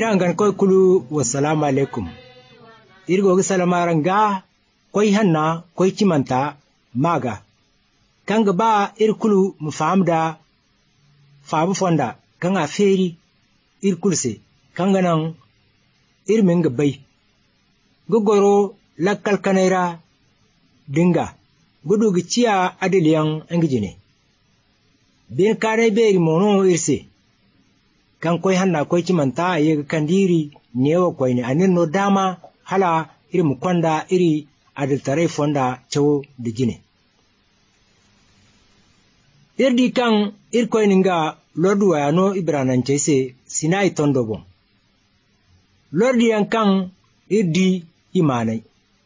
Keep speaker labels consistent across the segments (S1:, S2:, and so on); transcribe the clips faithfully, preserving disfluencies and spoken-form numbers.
S1: Irangan koy kulu wassalamu alaikum. Irgo gi salamaranga koy hanna koy kimanta maga. Kanga ba irkulu mufamda fabu fonda kanga feri irkulse kanga nan irminga bay. Gogoro lakkal kanera dinga gudu gicia adiliyan angijine. Bin kare beri mono irse. Kan koy hanna koy kimanta yega kandiri newo koyne anin no dama hala iri mukonda iri adiltare fonda cewo digine. Irdi kan irkoyninga lordu wayano ibrananchese sinai tondo bon. Lordi yan kan irdi imanai.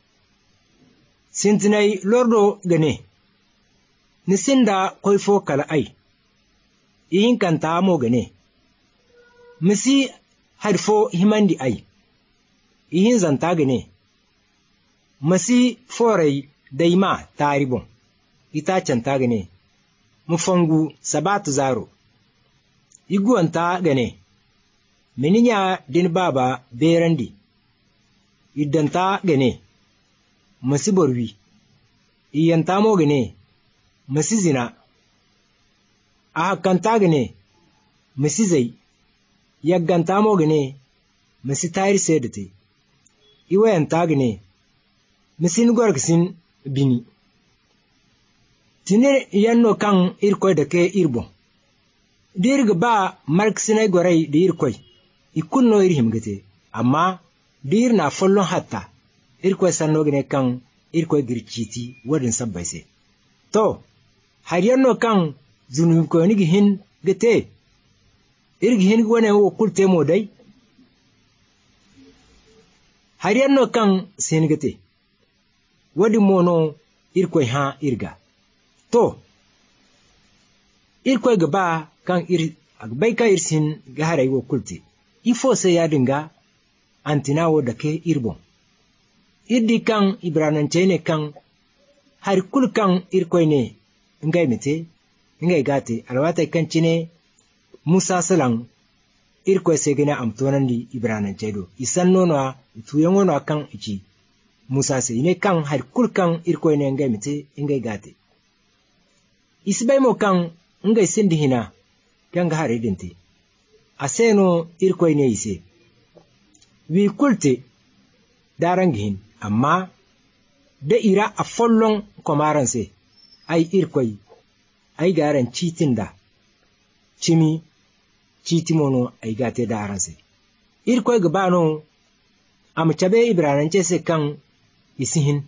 S1: Sintinai lordo gane. Nisinda koy fo kala ai. Ihin kanta mo gane. Misi harfo himandi ai. Ihin zanta gane. Masi forai daima taribon. Ita canta gane. Mufangu sabatu zaro. Iguanta gane. Meninya din baba berandi. Iddanta gane. Masi borwi. Iyanta mo gane. Masi zina. Ahakanta gane. Masi zai. Yagganta mo gane. Masi tayir sedate. Iwayanta gane. Misin gorgsin bini. Tine yanno kan irkoy da ke irbo. Dirga ba marksinai gorai da irkoy. Ikunno irhimgate. Amma dir na follon hatta. Irkoy sanno gane kan irkoy girchiti wadin sabbaise. To, har yanno kan zunubko nigi hin gate. Irgi hin wane wo kulte mo dai. Har yanno kan sin gate. Wadi mono irkoy ha irga. To, irkoy gaba kan ir agbay ka irsin gaharay wo kulte. Ifo se ya dinga antinawo da ke irbon. Irdi kan ibrananchene kan har kul kan irkoy ne ngay mete ngay gate alwata kan cine Musa salang irkoy se gina amtonandi ibrananchedo. Isan nono tuyangono kan ichi. Musa se ine kan har kul kan irkoy ne ngay mete ngay gate. Isbay mo kan ngay sindi hina kan ga hare dinte. Aseno irkoy ne ise. Wi kulte darangihin amma da ira a follon komaranse ai irkoy ai garan citinda. Cimi citimono ai gate daranse. Irkoy gabano am cabe ibranance se kan isihin.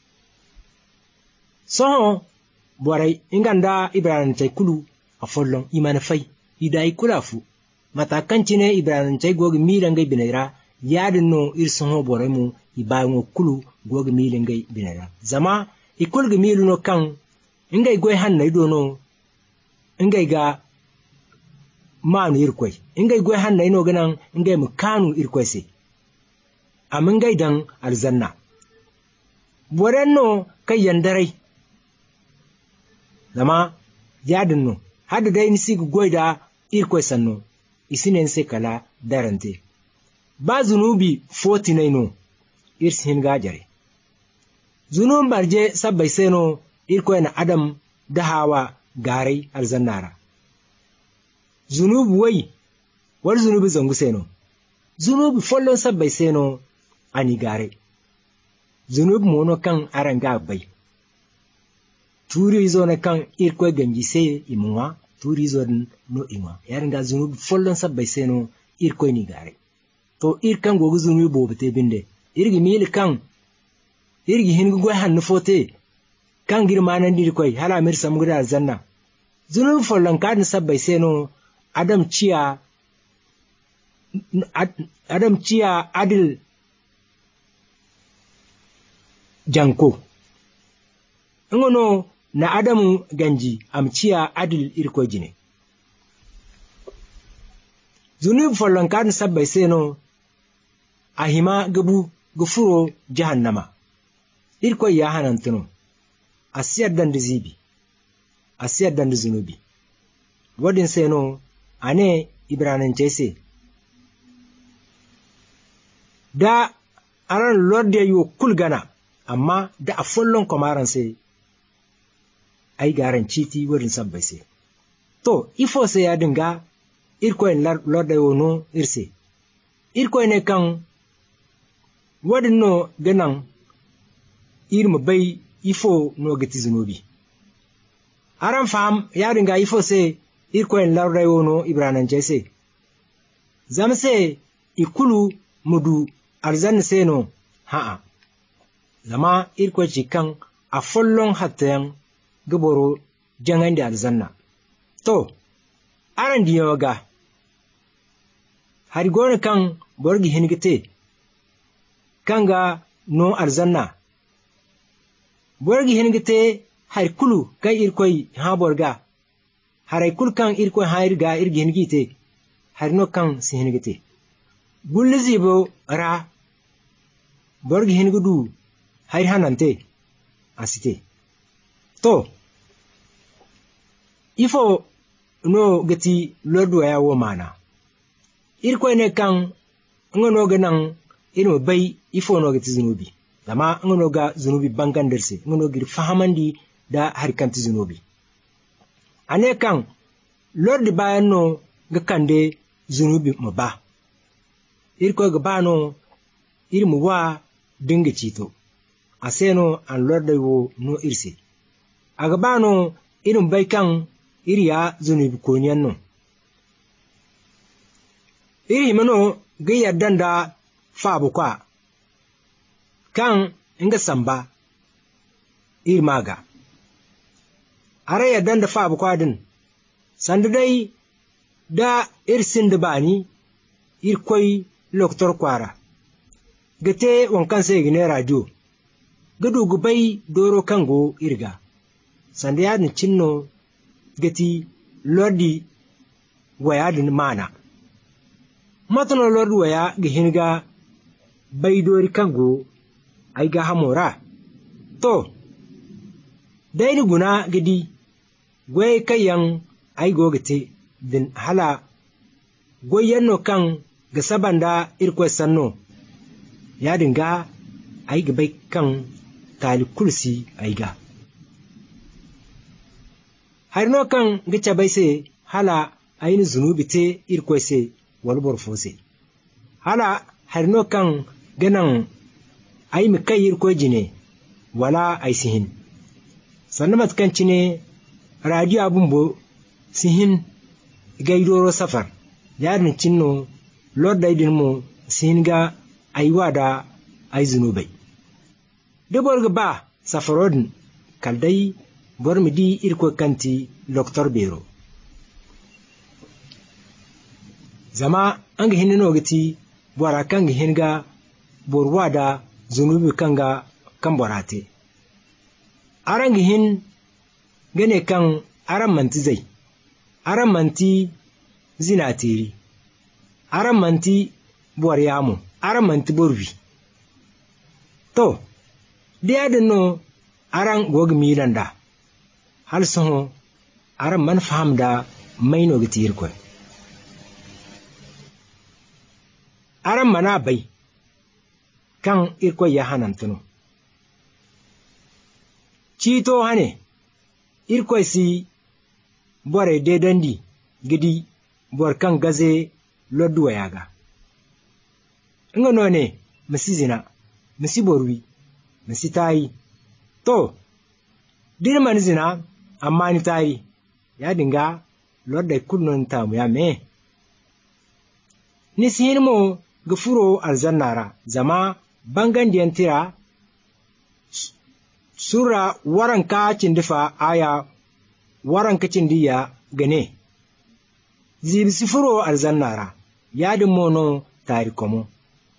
S1: Soho borai inganda ibranance kulu a follon imana fai idai kulafu matakan cine ibranance gogi milangai binaira yadin no irsoho borai mu ibayo kulu gogi milangai binaira zama ikulgi milu no kan ingai goy hanna ido no ingai ga manu irkoy ingai goy hanna ino ganan ingai mu kanu irkoy se amingai dan alzanna borenno kai yandarai zama yadin no hada dai nisi goida irkoy sanno isinen se kala darante ba zunubi forty-nine no irsin gajare zunun barje sabbai seno irkoy na adam da hawa garai alzannara zunubu wai war zunubi zangu seno zunubi follon sabbai seno ani gare zunubi mono kan aranga bai turi zo na kan irkoy ganji se imuwa turi zo no imwa yaringa zunubi follon sabbai seno irkoy ni gare to irkan gogu zunubi bobete binde irgi mil kan irgi hingu goy hannu fote kan girmanan dirkoy hala mir samugda zanna zunubi follon kan sabbai seno adam ciya adam ciya adil janko ngono na adamu ganji amciya adil irkoy jine zunub follon kan sabbai seno ahima gabu gufuro jahannama irkoy ya hanantuno asiyar dan zibi asiyar dan zunubi wadin seno ane ibranance se da aran lorde yo kulgana amma da a follon komaran sai ai garan citi wurin sabbai sai to ifo sai ya dinga irko en lorde yo no irse irko ne kan wadin no ganan irma bai ifo no gati zunubi aran fam ya dinga ifo sai irko en lorde yo no ibranan jese zamse ikulu mudu arzan seno ha'a zama irko cikan a follon hatayan gaboro jangan da arzanna to aran diyo ga har gona kan borgi hingite kanga no arzanna borgi hingite har kulu kai irkoi ha borga harai kul kan irkoi ha irga irgi hingite har no kan si hingite gulli bo ra borgi hingudu har hanante asite to ifo no gati lordu ya wo mana irko ne kan ngono ganan irmo bai ifo no gati zunubi dama ngono ga zunubi banganderse ngono gir fahamandi da harkanti zunubi ane kan lordi bayan no ga kande zunubi mo ba irko ga bano irmu wa dinga cito aseno an lorda wo no irse aga bano irin bai kan iriya zunubi koniyan no iri mano ga yardan da fabu kwa kan inga samba iri maga are yardan da fabu kwa din sandu dai da irsin da bani irkoi loktor kwara gate wankan sai gine radio gadu gubai doro kango irga sanda ya ni cinno gati lordi waya din mana matano lordi waya ga hinga bai dori kango ai ga hamora to dai ni guna gidi gwe kayan ai go gate din hala goyenno kan ga sabanda irko sanno ya dinga ai ga bai kan tali kursi ai ga har no kan gicha bai se hala aini zunubi te irko se wal borfose hala har no kan ganan ai mi kai irko jine wala ai sihin sannan kan cine radio abumbo sihin gaidoro safar yarin cinno lordai dinmo singa aiwada ai zunubai dubar ba safarodin kaldai bormidi irko kanti doktor bero zama an ga hinno gati bora kan ga hinga borwada zunubi kanga kan borate aran ga hin gane kan aran manti zai aran manti zinatiri aran manti boryamu aran manti borwi to dia no aran gog milanda hal so aran man fahamda maino gitir ko aran mana bai kan irko ya hanantuno cito hane irko si bore dedandi gidi bor kan gaze lodduwa yaga ngono ne misizina misiborwi misitayi to dirman zina amma ni tayi ya dinga lodda kunnon tamu ya me ni sinmo gufuro alzannara zama bangan diantira sura waranka cindifa aya waranka cindiya gane zibi sifuro alzannara ya dimono tarikomo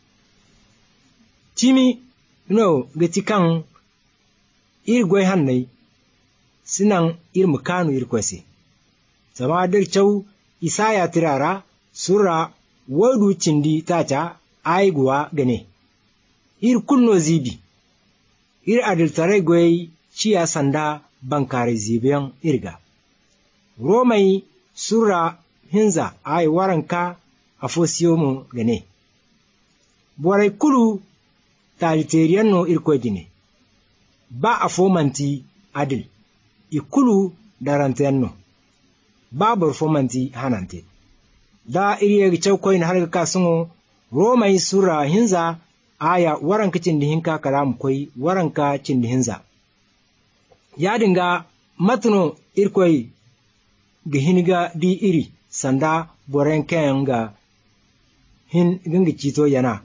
S1: Timi no gati kan irgwai hannai sinan irmu kanu irkwasi sama dir chau isaya tirara sura wadu cindi tata aiguwa gane ir kunno zibi ir adil tare gwai ciya sanda bankare zibiyan irga romai sura hinza ai waranka afosiyomu gane boray kulu taliteriyan no irko jine ba afomanti adil ikulu darantiyan no ba borfomanti hanante da iriye chawkoin harga kasungo romai sura hinza aya waranka cindihinka kalam koi waranka cindihinza ya dinga matno irkoi gihiniga di iri sanda boren kenga hin ganga cito yana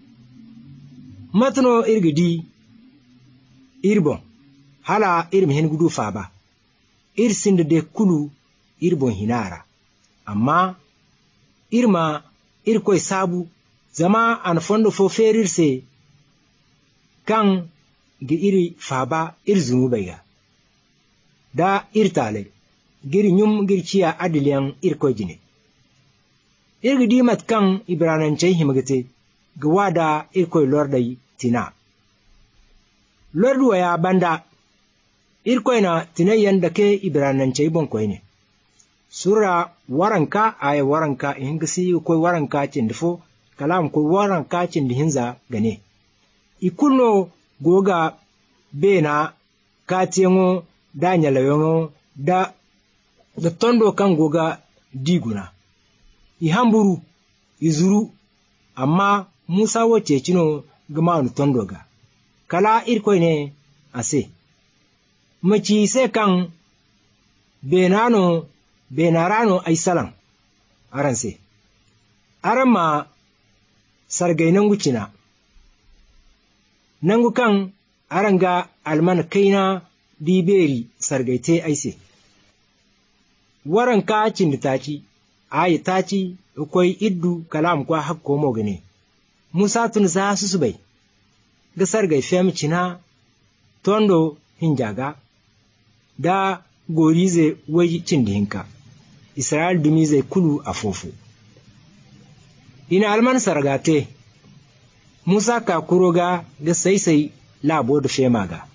S1: matno irgidi irbon hala irim hin gudu faba irsin de kulu irbon hinara amma irma irkoi sabu zama an fondo fo ferirse kan gi iri faba ir zunubaiga da irtale giri nyum girciya adiliyan irko jine irgi dimat kan ibranancai himgate gwada irko lordai tina lordu ya banda irko na tinayyan da ke ibranancai bonko ne sura waranka ay waranka ingisi ko waranka cindifo kalam ko waranka cindihinza gane ikunno goga bena katiyengo da nyalayengo da da tondo kan goga diguna ihamburu izuru amma Musa wace cino gama nu tondo ga kala irko ne ase maci se kan benano benarano ay salan aranse arama sargai nangu cina nangu kan aranga alman kaina diberi sargaite aise waranka cinditaci ayi taci akwai iddu kalam kwa hakko mogane Musa tun za su subai ga sargai fem cina tondo hinjaga da gorize waji cindihinka Israel dumi zai kulu a fofu ina alman sargate Musa ka kuroga ga saisai labo da femaga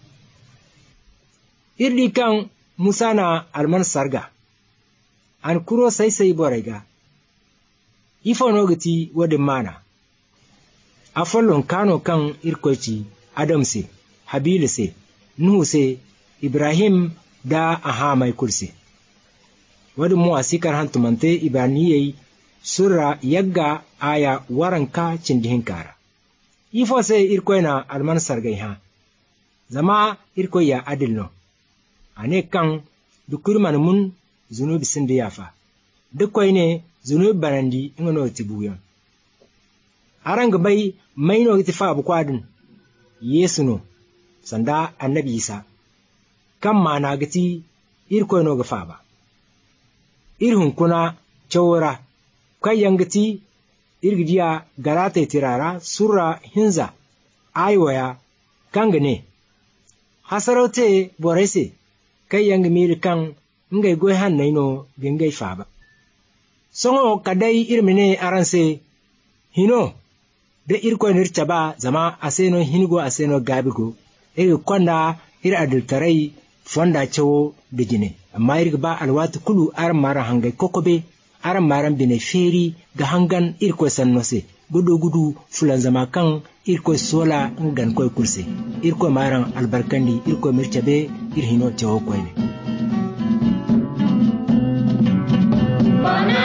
S1: irdi kan Musa na alman sarga an kuro saisai boraiga ifo nogati wadin mana afollon kano kan irkoci adamse habilse nuhuse ibrahim da aha mai kurse wadin mu asikar hantumante ibaniyai sura yagga aya waranka cindihin kara ifo sai irkoi na alman sargai ha zama irkoi ya adil no ane kan dukurman mun zunubi sindi yafa dukkoi ne zunubi banandi ingano tibuyan aranga bai maino giti fa bu kwadin yesu no sanda annabi isa kan mana giti irkoi no gafa ba irhun kuna chawra kai yangati irgidiya garata tirara sura hinza aiwaya kangane hasarote borese kai yang mir kan ngai goy han naino gengai faba songo kadai irmine aranse hino de irko nirchaba zama aseno hinigo aseno gabigo iri konda ir adultarai fonda cewo bijine amma irga ba alwatu kulu aran mara hangai kokobe aran maran bine feri ga hangan irko sannose gudu gudu fulan zama kan irko sola ngan koy kurse irko maran albarkandi irko mirchabe irhino cewo koyne